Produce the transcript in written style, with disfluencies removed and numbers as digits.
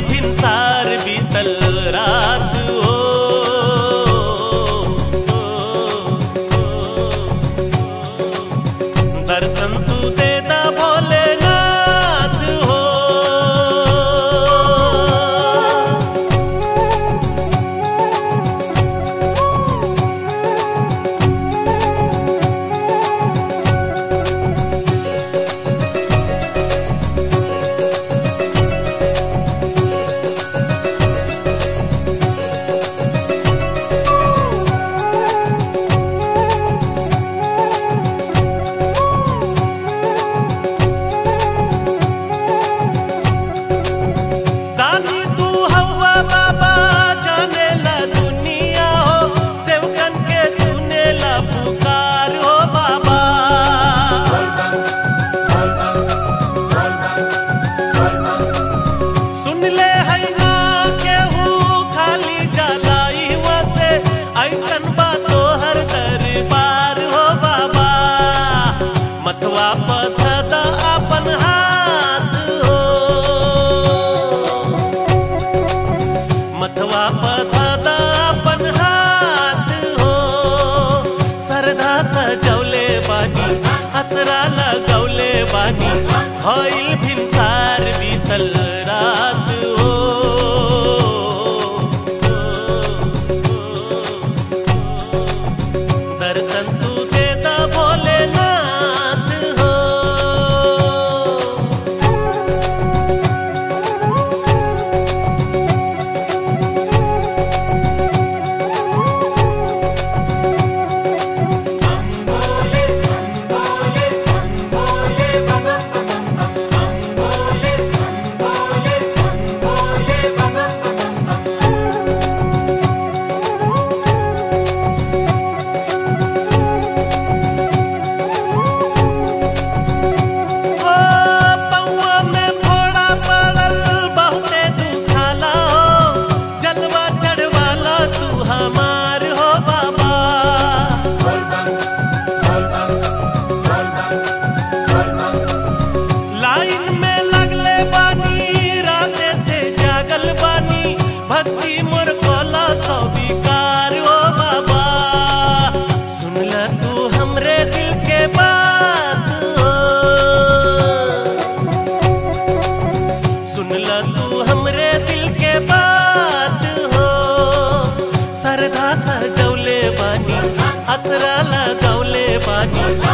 भिनसार बीतल रात हो। दर्शन तू देता भोलेनाथ हो। मथवा पथदा अपन हाथ हो। मथवा पथदा अपन हाथ हो। सरधा सजौले बानी असरा लगौले बानी भइल भिनसार बीतल रात हो। दर्शन तू देता भोलेनाथ हो। भक्ति मोर कोला स्वीकार हो बाबा। सुनला तू हमरे दिल के बात हो। सुनला तू हमरे दिल के बात हो। सरधा सजौले बानी असरा लगौले बानी